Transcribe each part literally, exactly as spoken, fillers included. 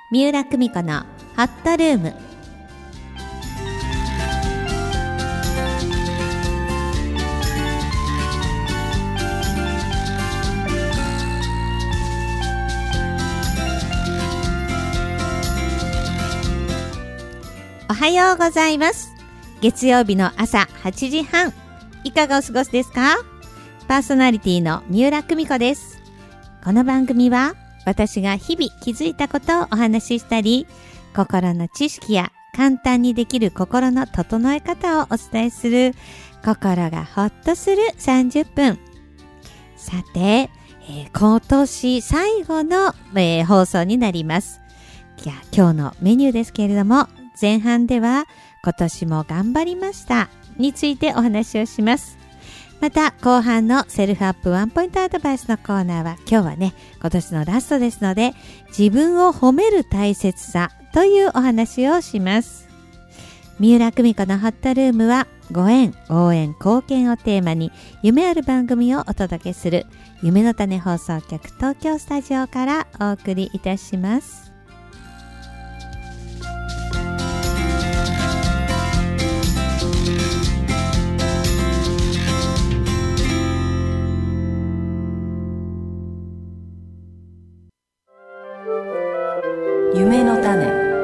三浦久美子のホットルーム。おはようございます。月曜日の朝はちじはん、いかがお過ごしですか？パーソナリティの三浦久美子です。この番組は私が日々気づいたことをお話ししたり、心の知識や簡単にできる心の整え方をお伝えする、心がほっとするさんじゅっぷん。さて、えー、今年最後の、えー、放送になります。いや、今日のメニューですけれども、前半では今年も頑張りましたについてお話をします。また後半のセルフアップワンポイントアドバイスのコーナーは、今日はね、今年のラストですので、自分を褒める大切さというお話をします。三浦久美子のホットルームは、ご縁、応援、貢献をテーマに夢ある番組をお届けする夢の種放送局東京スタジオからお送りいたします。 夢の種。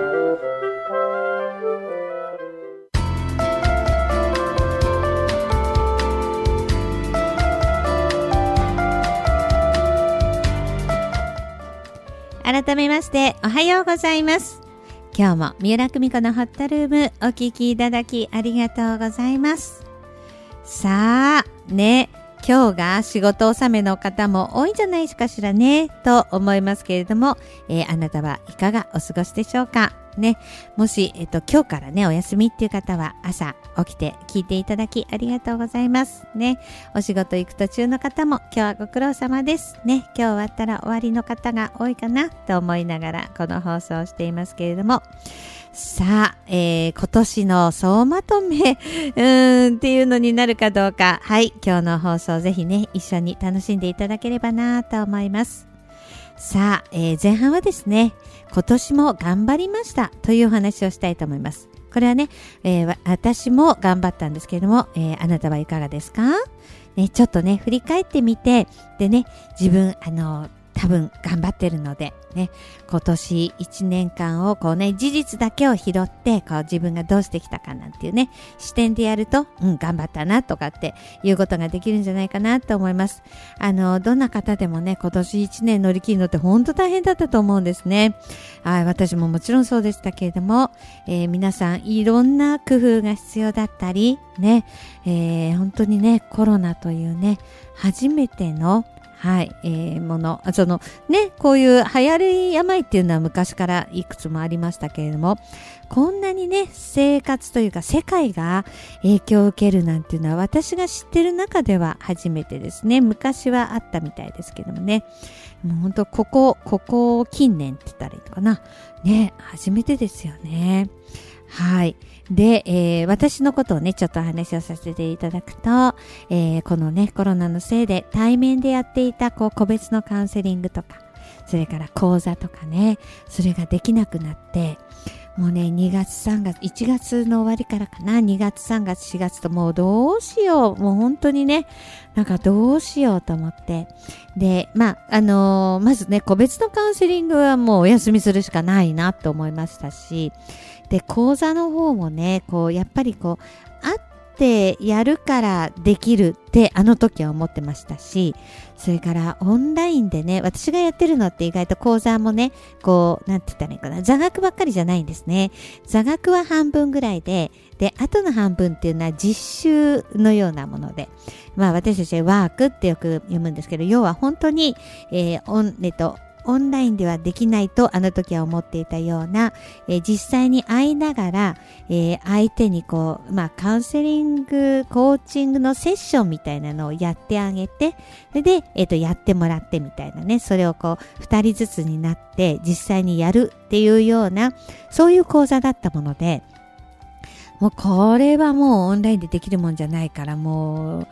改めましておはようございます。今日も三浦久美子のホットルームお聞きいただきありがとうございます。さあね、今日が仕事納めの方も多いんじゃないかしらねと思いますけれども、えー、あなたはいかがお過ごしでしょうかね。もし、えっと、今日からねお休みっていう方は、朝起きて聞いていただきありがとうございますね。お仕事行く途中の方も今日はご苦労様ですね。今日終わったら終わりの方が多いかなと思いながらこの放送をしていますけれども、さあ、えー、今年の総まとめうーんっていうのになるかどうか、はい、今日の放送ぜひね一緒に楽しんでいただければなと思います。さあ、えー、前半はですね、今年も頑張りましたというお話をしたいと思います。これはね、えー、私も頑張ったんですけれども、えー、あなたはいかがですか？ね、ちょっとね振り返ってみて、でね、自分あの多分頑張ってるのでね、今年いちねんかんをこうね、事実だけを拾って、こう自分がどうしてきたかなんていうね視点でやると、うん、頑張ったなとかっていうことができるんじゃないかなと思います。あのどんな方でもね、今年いちねん乗り切るのって本当大変だったと思うんですね。あ、私ももちろんそうでしたけれども、えー、皆さんいろんな工夫が必要だったりね、えー、本当にね、コロナというね初めてのはい、えー、もの、そのね、こういう流行り病っていうのは昔からいくつもありましたけれども、こんなにね、生活というか世界が影響を受けるなんていうのは私が知ってる中では初めてですね。昔はあったみたいですけどもね。もう本当ここ、ここ近年って言ったらいいのかな。ね、初めてですよね。はい。で、えー、私のことをね、ちょっとお話をさせていただくと、えー、このね、コロナのせいで対面でやっていた、こう、個別のカウンセリングとか、それから講座とかね、それができなくなって、もうね、にがつさんがつ、いちがつの終わりからかな、にがつさんがつしがつともうどうしよう、もう本当にね、なんかどうしようと思って。で、まあ、あのー、まずね、個別のカウンセリングはもうお休みするしかないなと思いましたし、で、講座の方もね、こう、やっぱりこう、会ってやるからできるってあの時は思ってましたし、それからオンラインでね、私がやってるのって意外と講座もね、こう、なんて言ったらいいかな、座学ばっかりじゃないんですね。座学は半分ぐらいで、で、あとの半分っていうのは実習のようなもので、まあ私たちはワークってよく読むんですけど、要は本当に、えー、オン、えっと、オンラインではできないとあの時は思っていたような、えー、実際に会いながら、えー、相手にこう、まあカウンセリング、コーチングのセッションみたいなのをやってあげて、で、でえっと、やってもらってみたいなね、それをこう、二人ずつになって実際にやるっていうような、そういう講座だったもので、もうこれはもうオンラインでできるもんじゃないから、もう、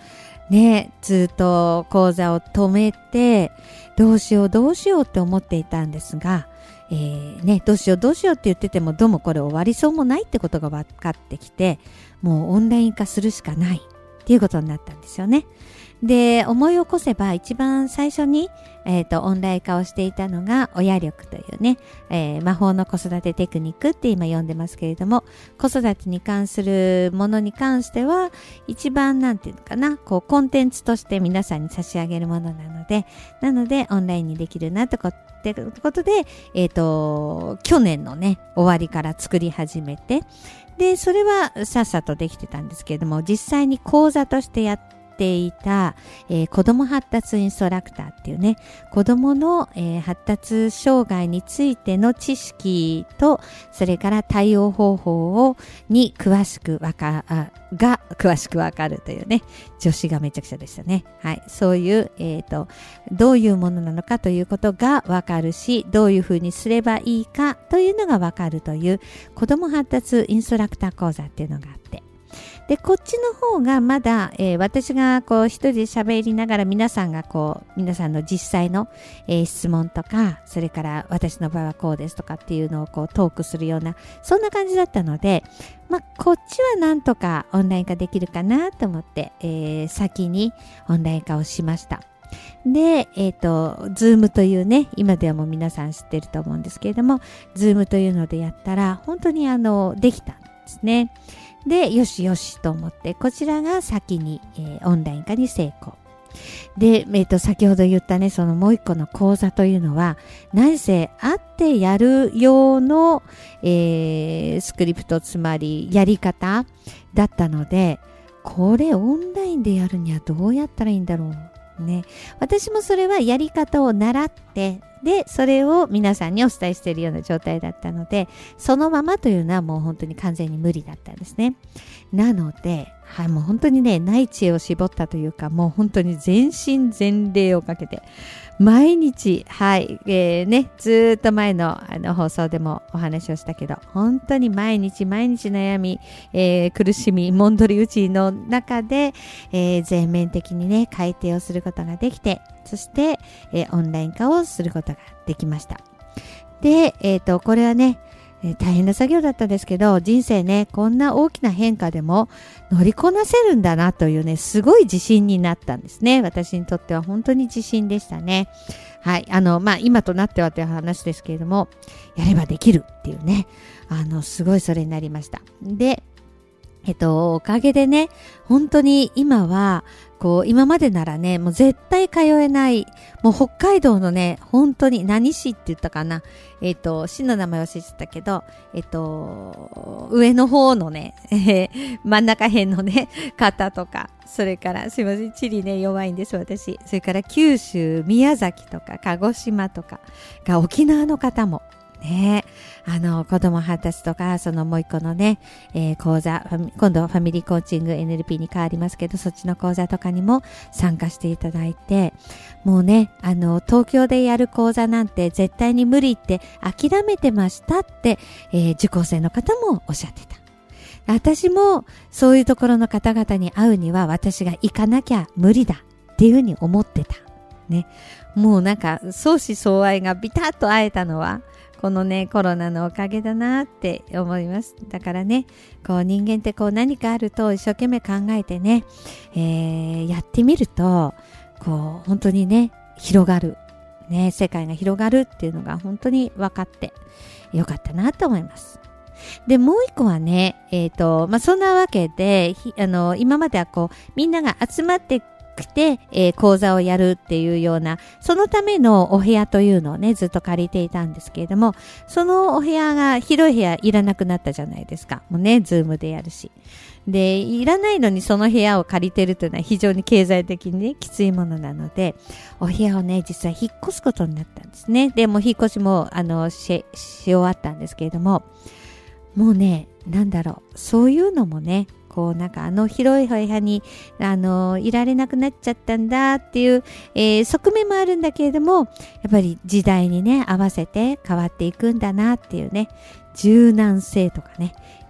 ね、ずっと講座を止めて、どうしようどうしようって思っていたんですが、えー、ね、どうしようどうしようって言ってても、どうもこれ終わりそうもないってことが分かってきて、もうオンライン化するしかないっていうことになったんですよね。で、思い起こせば一番最初に、えっと、オンライン化をしていたのが親力というね、えー、魔法の子育てテクニックって今呼んでますけれども、子育てに関するものに関しては、一番なんていうのかな、こうコンテンツとして皆さんに差し上げるものなので、なのでオンラインにできるなってことで、えっと、去年のね、終わりから作り始めて、で、それはさっさとできてたんですけれども、実際に講座としてやってていた、えー、子ども発達インストラクターっていうね、子どもの、えー、発達障害についての知識と、それから対応方法をに詳しくわかあが詳しくわかるというね、助詞がめちゃくちゃでしたね。はい、そういう、えーと、どういうものなのかということがわかるし、どういうふうにすればいいかというのがわかるという子ども発達インストラクター講座っていうのがあって、でこっちの方がまだ、えー、私がこう一人で喋りながら皆さんがこう皆さんの実際の、えー、質問とか、それから私の場合はこうですとかっていうのをこうトークするような、そんな感じだったので、まあこっちはなんとかオンライン化できるかなと思って、えー、先にオンライン化をしました。で、えっと、ズームというね、今ではもう皆さん知ってると思うんですけれども、ズームというのでやったら本当にあのできたんですね。で、よしよしと思って、こちらが先に、えー、オンライン化に成功。で、えっと、先ほど言ったね、そのもう一個の講座というのは、何せ会ってやる用の、えー、スクリプト、つまりやり方だったので、これオンラインでやるにはどうやったらいいんだろう。ね。私もそれはやり方を習って、で、それを皆さんにお伝えしているような状態だったので、そのままというのはもう本当に完全に無理だったんですね。なので、はい、もう本当にね、内知恵を絞ったというか、もう本当に全身全霊をかけて、毎日、はい、えー、ね、ずーっと前のあの放送でもお話をしたけど、本当に毎日毎日悩み、えー、苦しみ、もんどり打ちの中で、えー、全面的にね、改定をすることができて、そして、えー、オンライン化をすることができました。で、えっと、これはね、えー、大変な作業だったんですけど、人生ね、こんな大きな変化でも乗りこなせるんだなというね、すごい自信になったんですね。私にとっては本当に自信でしたね。はい。あの、まあ、今となってはという話ですけれども、やればできるっていうね、あの、すごいそれになりました。で、えっと、おかげでね、本当に今は、こう、今までならね、もう絶対通えない、もう北海道のね、本当に何市って言ったかな。えっと、市の名前忘れてたけど、えっと、上の方のね、えー、真ん中辺のね、方とか、それから、すいません、地理ね、弱いんです、私。それから九州、宮崎とか、鹿児島とかが沖縄の方も、ね、あの、子供発達とか、そのもう一個のね、えー、講座、今度はファミリーコーチング エヌエルピー に変わりますけど、そっちの講座とかにも参加していただいて、もうね、あの、東京でやる講座なんて絶対に無理って諦めてましたって、えー、受講生の方もおっしゃってた。私もそういうところの方々に会うには私が行かなきゃ無理だっていうふうに思ってた。ね。もうなんか相思相愛がビタッと会えたのは、このね、コロナのおかげだなって思います。だからね、こう人間ってこう何かあると一生懸命考えてね、えー、やってみると、こう本当にね、広がる。ね、世界が広がるっていうのが本当に分かってよかったなと思います。で、もう一個はね、えっと、まあ、そんなわけで、あの、今まではこう、みんなが集まって来て、えー、講座をやるっていうような、そのためのお部屋というのをね、ずっと借りていたんですけれども、そのお部屋が、広い部屋いらなくなったじゃないですか。もうね、ズームでやるし。で、いらないのにその部屋を借りてるというのは非常に経済的にね、きついものなので、お部屋をね、実際引っ越すことになったんですね。で、もう引っ越しも、あの、し、し終わったんですけれども、もうね、なんだろう、そういうのもね、こうなんかあの広い部屋にあのいられなくなっちゃったんだっていう、えー、側面もあるんだけれども、やっぱり時代にね合わせて変わっていくんだなっていうね、柔軟性とかね、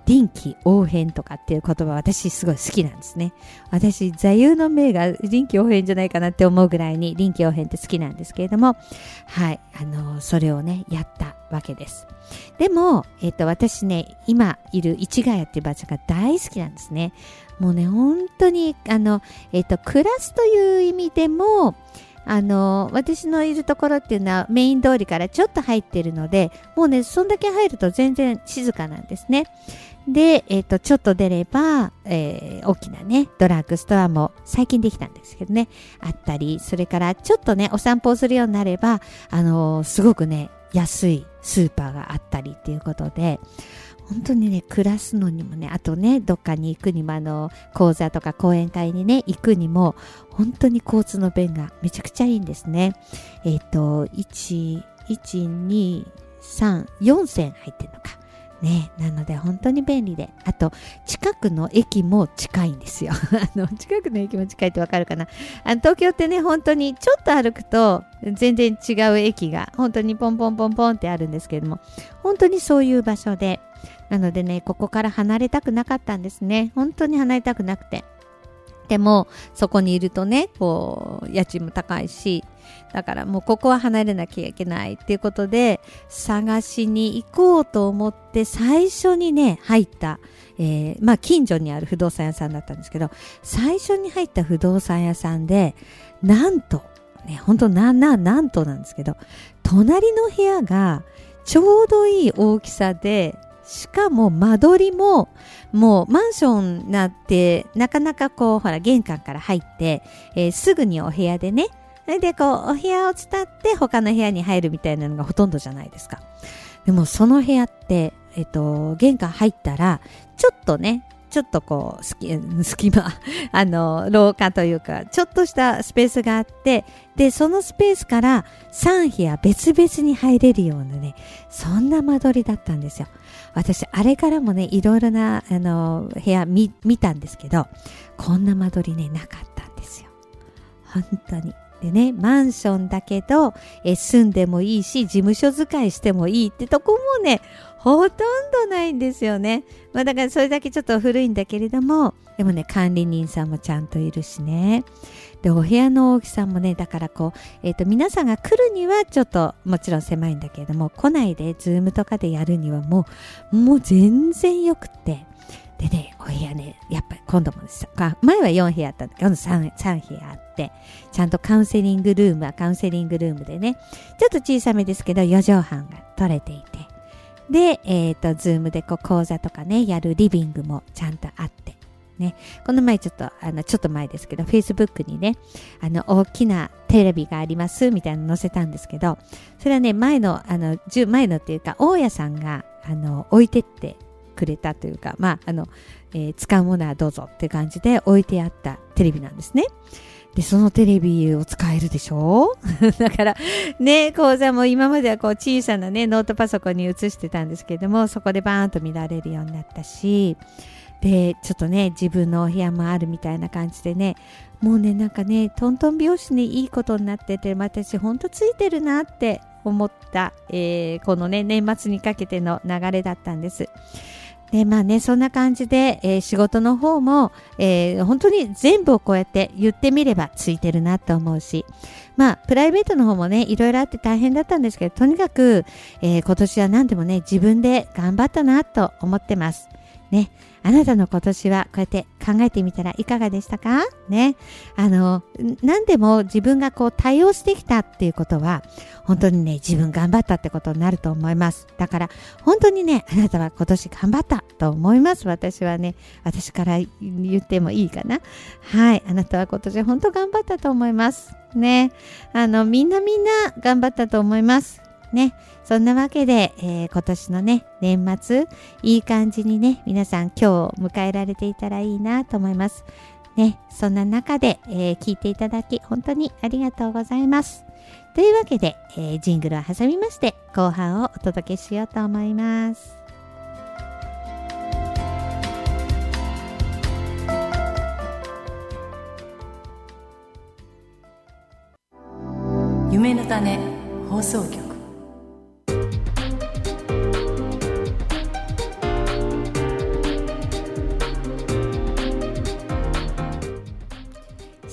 臨機応変とかっていう言葉、私すごい好きなんですね。私座右の銘が臨機応変じゃないかなって思うぐらいに臨機応変って好きなんですけれども、はい、あのそれをねやったわけです。でも、えっと、私ね今いる市ヶ谷っていう場所が大好きなんですね。もうね本当にあの、えっと、暮らすという意味でもあの私のいるところっていうのはメイン通りからちょっと入ってるので、もうねそんだけ入ると全然静かなんですね。で、えっとちょっと出れば、えー、大きなねドラッグストアも最近できたんですけどねあったり、それからちょっとねお散歩をするようになればあのすごくね安いスーパーがあったりっていうことで、本当にね暮らすのにもね、あとねどっかに行くにも、あの講座とか講演会にね行くにも本当に交通の便がめちゃくちゃいいんですね。えっといち、いち、に、さん、よん線入ってるのかね。なので本当に便利で、あと近くの駅も近いんですよあの近くの駅も近いってわかるかな。あの東京ってね本当にちょっと歩くと全然違う駅が本当にポンポンポンポンってあるんですけれども、本当にそういう場所で、なのでねここから離れたくなかったんですね。本当に離れたくなくて、でもそこにいるとねこう家賃も高いし、だからもうここは離れなきゃいけないっていうことで探しに行こうと思って、最初にね入った、えー、まあ近所にある不動産屋さんだったんですけど、最初に入った不動産屋さんでなんとね、本当なななんとなんですけど、隣の部屋がちょうどいい大きさで、しかも間取りももうマンションになってなかなかこうほら玄関から入って、えー、すぐにお部屋でね、それでこうお部屋を伝って他の部屋に入るみたいなのがほとんどじゃないですか。でもその部屋ってえっと玄関入ったらちょっとねちょっとこう隙間あの廊下というかちょっとしたスペースがあって、でそのスペースからさん部屋別々に入れるようなね、そんな間取りだったんですよ。私あれからもねいろいろなあの部屋 見, 見たんですけど、こんな間取りねなかったんですよ本当に。でねマンションだけどえ住んでもいいし事務所使いしてもいいってとこもねほとんどないんですよね。まあだからそれだけちょっと古いんだけれども、でもね管理人さんもちゃんといるしね。でお部屋の大きさもね、だからこう、えーと、皆さんが来るにはちょっともちろん狭いんだけれども、来ないでズームとかでやるにはもうもう全然よくって、でねお部屋ねやっぱり今度もです前はよん部屋あったんだけど 3, 3部屋あって、ちゃんとカウンセリングルームはカウンセリングルームでねちょっと小さめですけどよ畳半が取れていて、で、えっと、ズームでこう講座とかね、やるリビングもちゃんとあって、ね。この前ちょっと、あの、ちょっと前ですけど、Facebook にね、あの、大きなテレビがあります、みたいなの載せたんですけど、それはね、前の、あの、前のっていうか、大家さんが、あの、置いてってくれたというか、まあ、あの、えー、使うものはどうぞって感じで置いてあったテレビなんですね。で、そのテレビを使えるでしょだから、ね、講座も今まではこう小さなね、ノートパソコンに移してたんですけれども、そこでバーンと見られるようになったし、で、ちょっとね、自分のお部屋もあるみたいな感じでね、もうね、なんかね、トントン拍子にいいことになってて、私ほんとついてるなって思った、えー、このね、年末にかけての流れだったんです。で、まあね、そんな感じで、えー、仕事の方も、えー、本当に全部をこうやって言ってみればついてるなと思うし、まあ、プライベートの方もね、いろいろあって大変だったんですけど、とにかく、えー、今年は何でもね、自分で頑張ったなと思ってます。ね。あなたの今年はこうやって考えてみたらいかがでしたかね。あの、何でも自分がこう対応してきたっていうことは、本当にね、自分頑張ったってことになると思います。だから、本当にね、あなたは今年頑張ったと思います。私はね、私から言ってもいいかな。はい。あなたは今年本当頑張ったと思います。ね。あの、みんなみんな頑張ったと思います。ね。そんなわけで、えー、今年のね、年末、いい感じにね、皆さん今日を迎えられていたらいいなと思います。ね。そんな中で、えー、聞いていただき、本当にありがとうございます。というわけで、えー、ジングルを挟みまして、後半をお届けしようと思います。 夢の種放送局。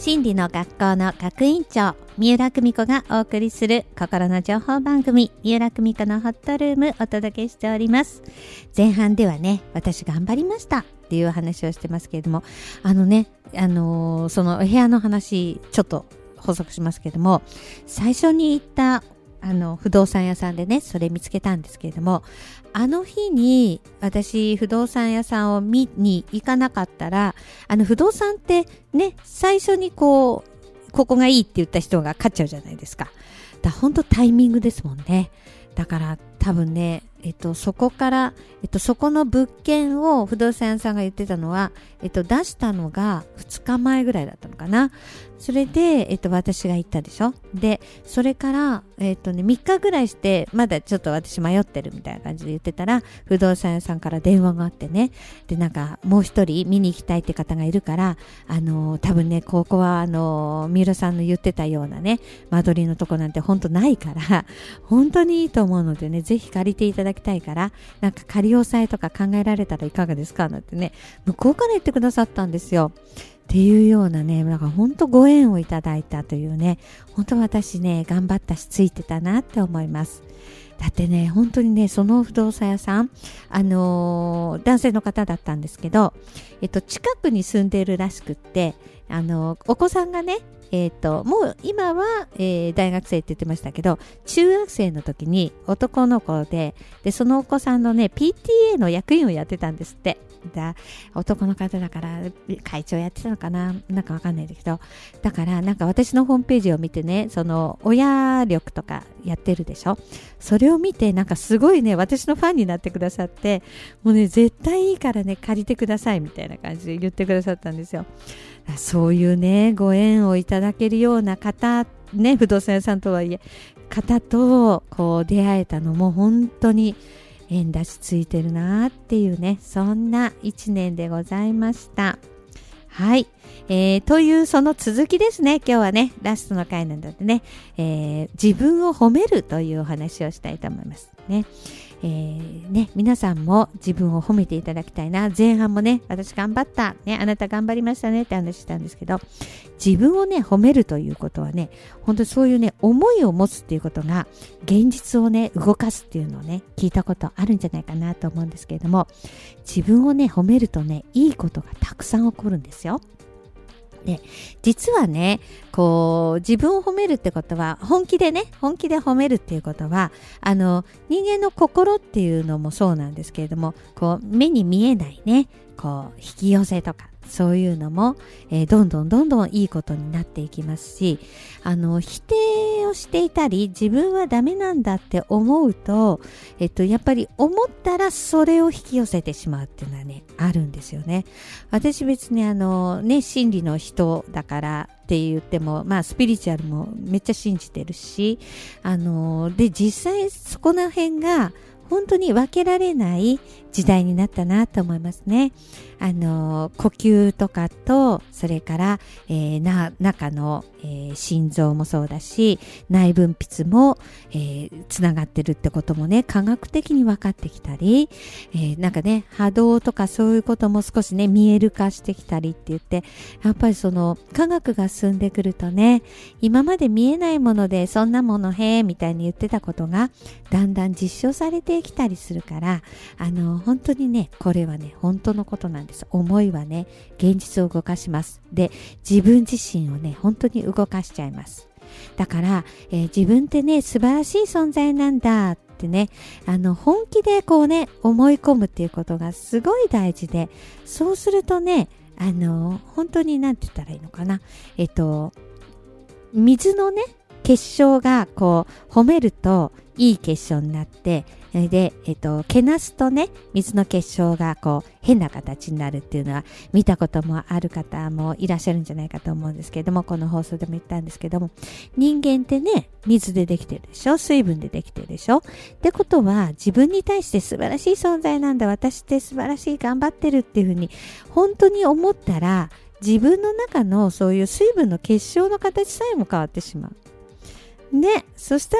心理の学校の学院長三浦久美子がお送りする心の情報番組、三浦久美子のホットルーム、お届けしております。前半ではね、私頑張りましたっていう話をしてますけれども、あのね、あのー、そのお部屋の話ちょっと補足しますけれども、最初に行ったあの不動産屋さんでね、それ見つけたんですけれども、あの日に私不動産屋さんを見に行かなかったら、あの不動産ってね、最初にこうここがいいって言った人が勝っちゃうじゃないですか。だから本当タイミングですもんね。だから多分ね、えっと、そこから、えっと、そこの物件を不動産屋さんが言ってたのは、えっと、出したのがふつかまえぐらいだったのかな。それで、えっと、私が行ったでしょ。で、それから、えっとね、みっかぐらいして、まだちょっと私迷ってるみたいな感じで言ってたら、不動産屋さんから電話があってね。で、なんか、もう一人見に行きたいって方がいるから、あのー、多分ね、ここは、あのー、三浦さんの言ってたようなね、間取りのとこなんて本当ないから、本当にいいと思うのでね、ぜひ借りていただきたいから、なんか仮押さえとか考えられたらいかがですかなんてね、向こうから言ってくださったんですよ。っていうようなね、なんか本当ご縁をいただいたというね、本当私ね、頑張ったしついてたなって思います。だってね、本当にね、その不動産屋さん、あのー、男性の方だったんですけど、えっと、近くに住んでいるらしくって、あのー、お子さんがね、えっと、もう今は、えー、大学生って言ってましたけど、中学生の時に男の子で、で、そのお子さんのね、ピーティーエー の役員をやってたんですって。だ男の方だから会長やってたのかな、なんかわかんないですけど、だからなんか私のホームページを見てね、その親力とかやってるでしょ。それを見てなんかすごいね、私のファンになってくださって、もうね、絶対いいからね、借りてくださいみたいな感じで言ってくださったんですよ。そういうね、ご縁をいただけるような方ね、不動産屋さんとはいえ方とこう出会えたのも本当に縁出しついてるなっていうね、そんな一年でございました。はい、えー、というその続きですね。今日はね、ラストの回なのでね、えー、自分を褒めるというお話をしたいと思いますね。えー、ね、皆さんも自分を褒めていただきたいな。前半もね、私頑張った、ね、あなた頑張りましたねって話したんですけど、自分をね、褒めるということはね、本当にそういうね、思いを持つっていうことが現実をね、動かすっていうのをね、聞いたことあるんじゃないかなと思うんですけれども、自分をね、褒めるとね、いいことがたくさん起こるんですよ。で、実はね、こう自分を褒めるってことは、本気でね、本気で褒めるっていうことは、あの人間の心っていうのもそうなんですけれども、こう目に見えないね、こう引き寄せとかそういうのも、えー、どんどんどんどんいいことになっていきますし、あの否定をしていたり自分はダメなんだって思うと、えっとやっぱり思ったらそれを引き寄せてしまうっていうのはね、あるんですよね。私別にあのね、心理の人だからって言っても、まあスピリチュアルもめっちゃ信じてるし、あので実際そこら辺が本当に分けられない時代になったなと思いますね。あの呼吸とかと、それから、えー、な中の、えー、心臓もそうだし、内分泌も、えー、つながってるってこともね、科学的に分かってきたり、えー、なんかね、波動とかそういうことも少しね、見える化してきたりって言って、やっぱりその科学が進んでくるとね、今まで見えないものでそんなものへーみたいに言ってたことがだんだん実証されてきたりするから、あの本当にね、これはね、本当のことなんです。思いはね、現実を動かします。で、自分自身をね、本当に動かしちゃいます。だから、えー、自分ってね、素晴らしい存在なんだってね、あの本気でこうね、思い込むっていうことがすごい大事で、そうするとね、あの本当になんて言ったらいいのかな、えっと水のね、結晶がこう褒めるといい結晶になって、で、えっと、けなすとね、水の結晶がこう変な形になるっていうのは見たこともある方もいらっしゃるんじゃないかと思うんですけれども、この放送でも言ったんですけども、人間ってね、水でできてるでしょ、水分でできてるでしょ。ってことは、自分に対して素晴らしい存在なんだ、私って素晴らしい、頑張ってるっていうふうに本当に思ったら、自分の中のそういう水分の結晶の形さえも変わってしまう。ね、そしたら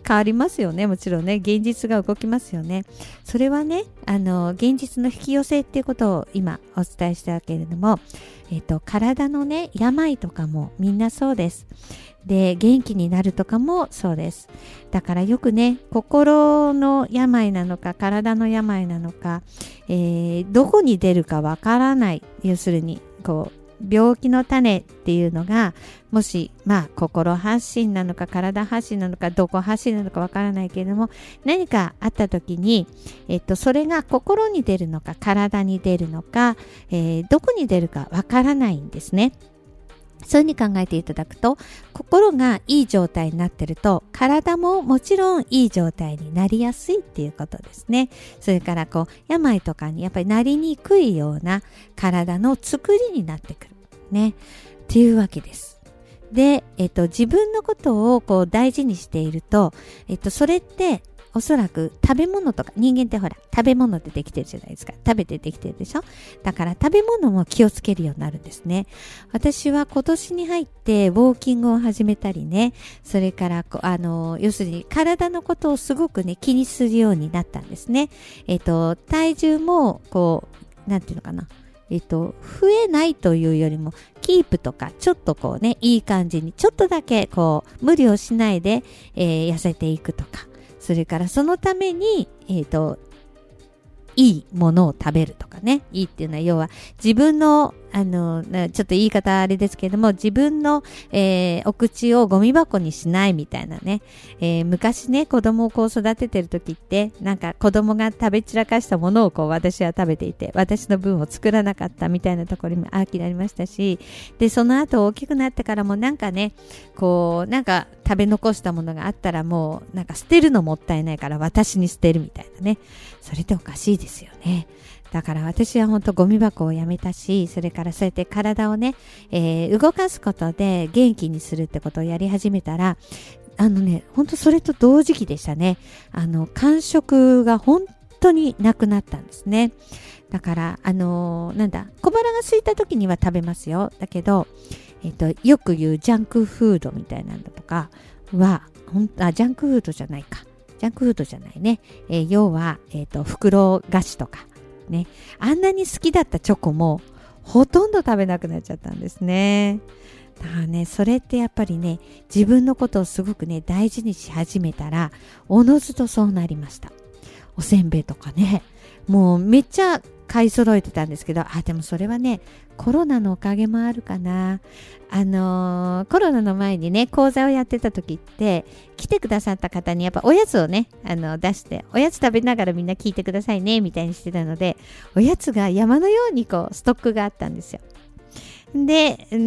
変わりますよね。もちろんね、現実が動きますよね。それはね、あの現実の引き寄せっていうことを今お伝えしたけれども、えっと体のね病とかもみんなそうです。で、元気になるとかもそうです。だからよくね、心の病なのか体の病なのか、えー、どこに出るかわからない、要するにこう病気の種っていうのが、もしまあ心発信なのか体発信なのかどこ発信なのかわからないけれども、何かあった時に、えっとそれが心に出るのか体に出るのか、えー、どこに出るかわからないんですね。そういうふうに考えていただくと、心がいい状態になってると体ももちろんいい状態になりやすいっていうことですね。それからこう病とかにやっぱりなりにくいような体の作りになってくるねっていうわけです。で、えっと自分のことをこう大事にしていると、えっとそれっておそらく食べ物とか、人間ってほら食べ物でできてるじゃないですか。食べてできてるでしょ。だから食べ物も気をつけるようになるんですね。私は今年に入ってウォーキングを始めたりね、それからこあの要するに体のことをすごくね気にするようになったんですね。えっと体重もこうなんていうのかな、えっと増えないというよりもキープとか、ちょっとこうねいい感じにちょっとだけこう無理をしないで、えー、痩せていくとか、それからそのために、えっと、いいものを食べるとかね。いいっていうのは要は自分の、あの、ちょっと言い方あれですけれども、自分の、えー、お口をゴミ箱にしないみたいなね。えー、昔ね、子供をこう育ててる時って、なんか子供が食べ散らかしたものをこう私は食べていて、私の分を作らなかったみたいなところにもあきになりましたし、で、その後大きくなってからもなんかね、こう、なんか食べ残したものがあったらもう、なんか捨てるのもったいないから私に捨てるみたいなね。それっておかしいですよね。だから私は本当ゴミ箱をやめたし、それからそうやって体をね、えー、動かすことで元気にするってことをやり始めたら、あのね、本当それと同時期でしたね。あの、間食が本当になくなったんですね。だから、あのー、なんだ、小腹が空いた時には食べますよ。だけど、えっと、よく言うジャンクフードみたいなのとかは、ほんあ、ジャンクフードじゃないか。ジャンクフードじゃないね。えー、要は、えっと、袋菓子とか。ね、あんなに好きだったチョコもほとんど食べなくなっちゃったんですね。だからね、それってやっぱりね、自分のことをすごくね大事にし始めたらおのずとそうなりました。おせんべいとかね、もうめっちゃ買い揃えてたんですけど、あ、でもそれはねコロナのおかげもあるかな。あのー、コロナの前にね講座をやってた時って来てくださった方にやっぱおやつをねあの出して、おやつ食べながらみんな聞いてくださいねみたいにしてたので、おやつが山のようにこうストックがあったんですよ。で、うん、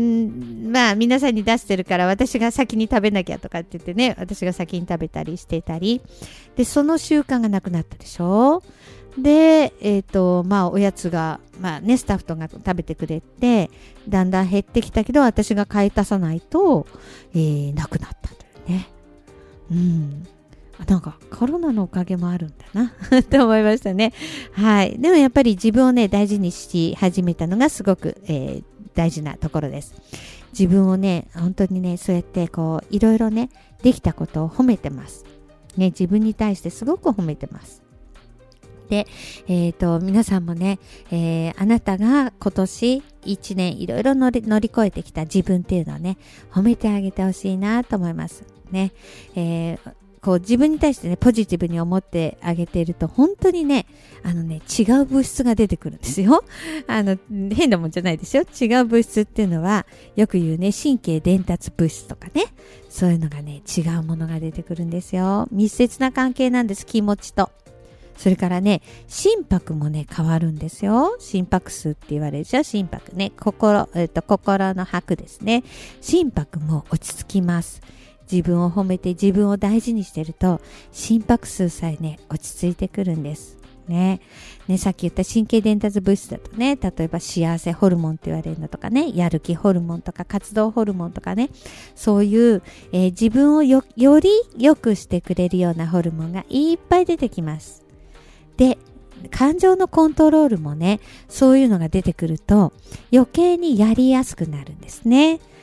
まあ皆さんに出してるから私が先に食べなきゃとかって言ってね、私が先に食べたりしてたりで、その習慣がなくなったでしょ。で、えっと、まあ、おやつが、まあね、スタッフとか食べてくれて、だんだん減ってきたけど、私が買い足さないと、えー、なくなったというね。うん。なんか、コロナのおかげもあるんだな、と思いましたね。はい。でもやっぱり自分をね、大事にし始めたのがすごく、えー、大事なところです。自分をね、本当にね、そうやって、こう、いろいろね、できたことを褒めてます。ね、自分に対してすごく褒めてます。で、えっと、皆さんもね、えー、あなたが今年一年いろいろ乗り、乗り越えてきた自分っていうのをね、褒めてあげてほしいなと思います。ね。えー、こう自分に対してね、ポジティブに思ってあげていると、本当にね、あのね、違う物質が出てくるんですよ。あの、変なもんじゃないですよ。違う物質っていうのは、よく言うね、神経伝達物質とかね、そういうのがね、違うものが出てくるんですよ。密接な関係なんです、気持ちと。それからね、心拍もね、変わるんですよ。心拍数って言われるでしょ。心拍ね。心、えっと、心の拍ですね。心拍も落ち着きます。自分を褒めて自分を大事にしてると、心拍数さえね、落ち着いてくるんです。ね。ね、さっき言った神経伝達物質だとね、例えば幸せホルモンって言われるのとかね、やる気ホルモンとか活動ホルモンとかね、そういう、えー、自分をよ、より良くしてくれるようなホルモンがいっぱい出てきます。で、感情のコントロールもね、そういうのが出てくると余計にやりやすくなるんですね。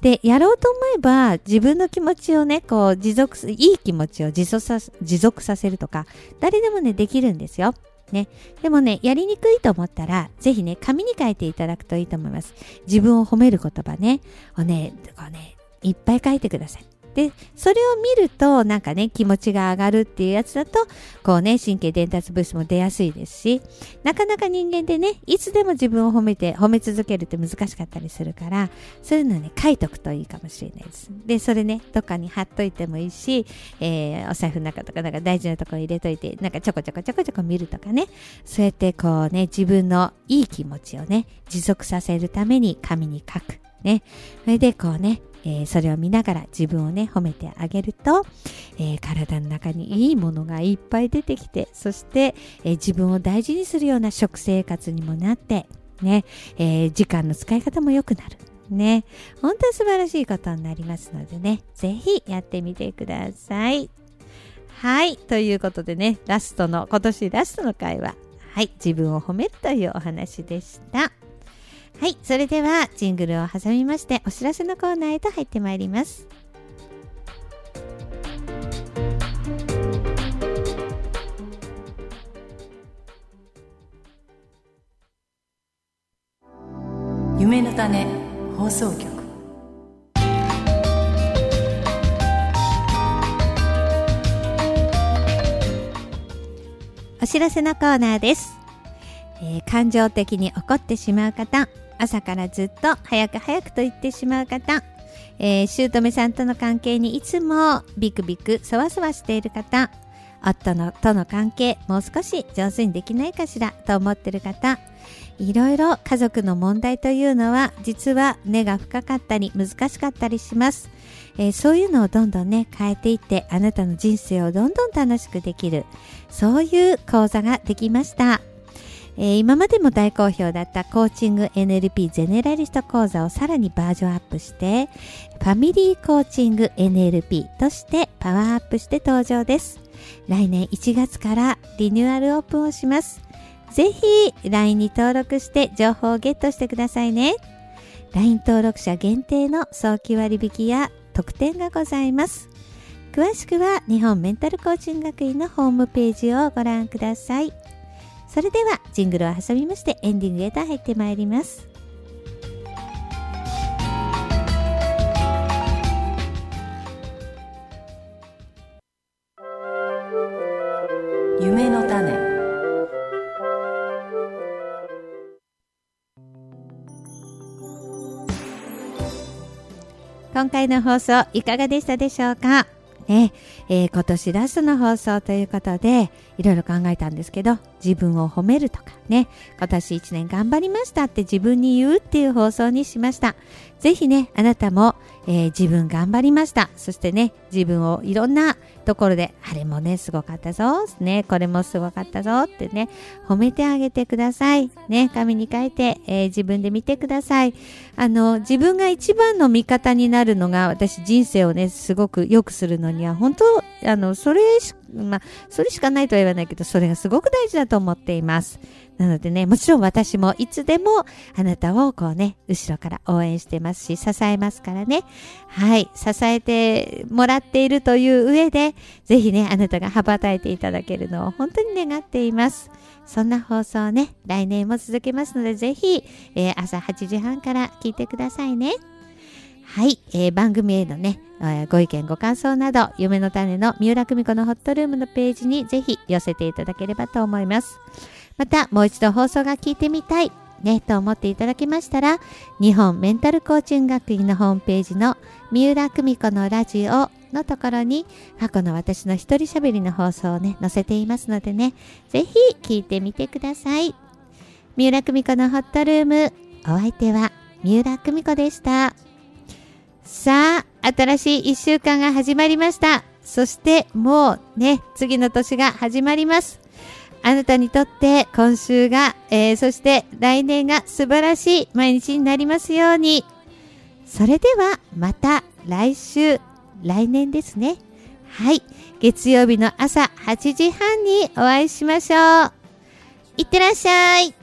で、やろうと思えば自分の気持ちをね、こう持続す、いい気持ちを持続さ、持続させるとか、誰でもね、できるんですよ。ね。でもね、やりにくいと思ったら、ぜひね、紙に書いていただくといいと思います。自分を褒める言葉ね、をね、こうね、いっぱい書いてください。で、それを見ると、なんかね、気持ちが上がるっていうやつだと、こうね、神経伝達物質も出やすいですし、なかなか人間でね、いつでも自分を褒めて、褒め続けるって難しかったりするから、そういうのね、書いとくといいかもしれないです。で、それね、どっかに貼っといてもいいし、えー、お財布の中とか、なんか大事なところ入れといて、なんかちょこちょこちょこちょこ見るとかね、そうやってこうね、自分のいい気持ちをね、持続させるために紙に書く。ね。それでこうね、えー、それを見ながら自分をね褒めてあげると、えー、体の中にいいものがいっぱい出てきて、そして、えー、自分を大事にするような食生活にもなってね、えー、時間の使い方も良くなるね。本当に素晴らしいことになりますのでね、ぜひやってみてください。はい、ということでね、ラストの今年ラストの回は、はい、自分を褒めるというお話でした。はい、それではジングルを挟みましてお知らせのコーナーへと入ってまいります。 夢の種放送局。 お知らせのコーナーです。えー、感情的に怒ってしまう方、朝からずっと早く早くと言ってしまう方、えー、姑さんとの関係にいつもビクビクそわそわしている方、夫のとの関係もう少し上手にできないかしらと思っている方、いろいろ家族の問題というのは実は根が深かったり難しかったりします。えー、そういうのをどんどんね変えていって、あなたの人生をどんどん楽しくできる、そういう講座ができました。えー、今までも大好評だったコーチング エヌエルピー ゼネラリスト講座をさらにバージョンアップして、ファミリーコーチング エヌエルピー としてパワーアップして登場です。来年いちがつからリニューアルオープンをします。ぜひ ライン に登録して情報をゲットしてくださいね。ライン 登録者限定の早期割引や特典がございます。詳しくは日本メンタルコーチング学院のホームページをご覧ください。それではジングルを挟みましてエンディングへと入ってまいります。 夢の種。 今回の放送いかがでしたでしょうかね。えー、今年ラストの放送ということでいろいろ考えたんですけど、自分を褒めるとかね、今年いちねん頑張りましたって自分に言うっていう放送にしました。ぜひね、あなたも、えー、自分頑張りました、そしてね、自分をいろんなところであれもねすごかったぞ、ね、これもすごかったぞってね褒めてあげてくださいね。紙に書いて、えー、自分で見てください。あの自分が一番の味方になるのが、私人生をねすごく良くするのには本当あのそれしまあそれしかないとは言わないけど、それがすごく大事だと思っています。なのでね、もちろん私もいつでもあなたをこうね後ろから応援してますし、支えますからね。はい、支えてもらっているという上で、ぜひねあなたが羽ばたいていただけるのを本当に願っています。そんな放送ね、来年も続けますので、ぜひ、えー、朝はちじはんから聞いてくださいね。はい、えー、番組へのね、えー、ご意見ご感想など、夢の種の三浦久美子のホットルームのページにぜひ寄せていただければと思います。またもう一度放送が聞いてみたいねと思っていただけましたら、日本メンタルコーチング学院のホームページの三浦久美子のラジオのところに過去の私の一人喋りの放送をね載せていますのでね、ぜひ聞いてみてください。三浦久美子のホットルーム、お相手は三浦久美子でした。さあ、新しいいっしゅうかんが始まりました。そしてもうね、次の年が始まります。あなたにとって今週が、えー、そして来年が素晴らしい毎日になりますように。それではまた来週、来年ですね。はい、月曜日の朝はちじはんにお会いしましょう。いってらっしゃい。